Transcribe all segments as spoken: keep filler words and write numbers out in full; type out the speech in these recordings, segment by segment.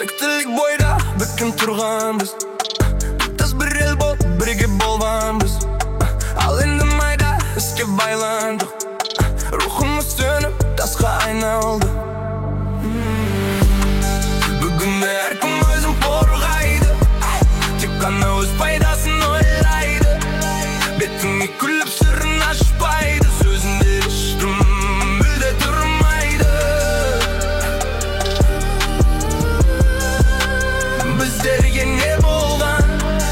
Тектілік бойда бүкін тұрғанбыз, тұтас бір ел болып бірге болғанбыз. Ал енді майда іске байландық, рухымыз сөніп тасқа айналды. Бүгінде әркім өзін қорғайды, тек қана өз пайдасын ойлайды. Бетіңе күліп сырын ашпайды, сөзінде ешкім мүлде тұрмайды. Біздерге не болған?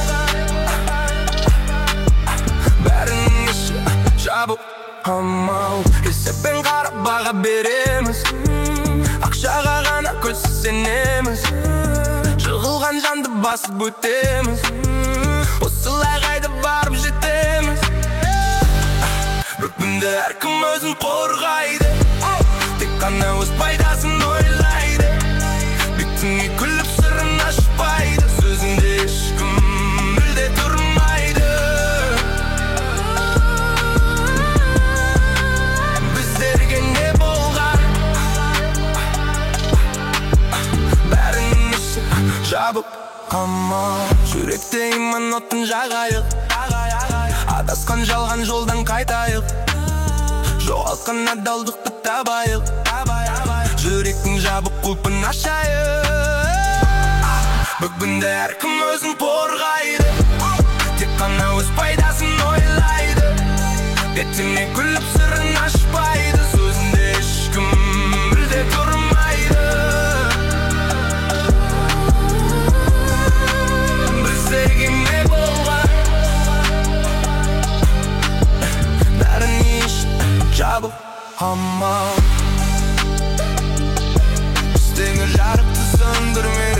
Бәрінің іші жабық амал. Есеппен қарап баға береміз, ақшаға ғана көзсіз сенеміз. Жығылған жанды басып өтеміз, осылай қайда барып жетеміз. Бір күнде әркім өзін қорғайды, тек қана өз пайдасын ойлайды. Бетіңе күліп сырын ашпайды, сөзінде ешкім мүлде тұрмайды. Біздерге не болған? Бәрінің іші жабық амал. Жүректе иман отын жағайық, адасқан жалған жолдан қайтайық. Жоғалтқан адалдықты табайық, жүректің жабық құлпын ашайық. Бүгінде әркім өзін қорғайды, тек қана өз пайдасын ойлайды. Бетіңе күліп сырын ашпайды, сөзінде ешкім мүлде тұрмайды. Біздерге не болған? Бәрін еш жабық амал. Біздегі жарықты сөндірме,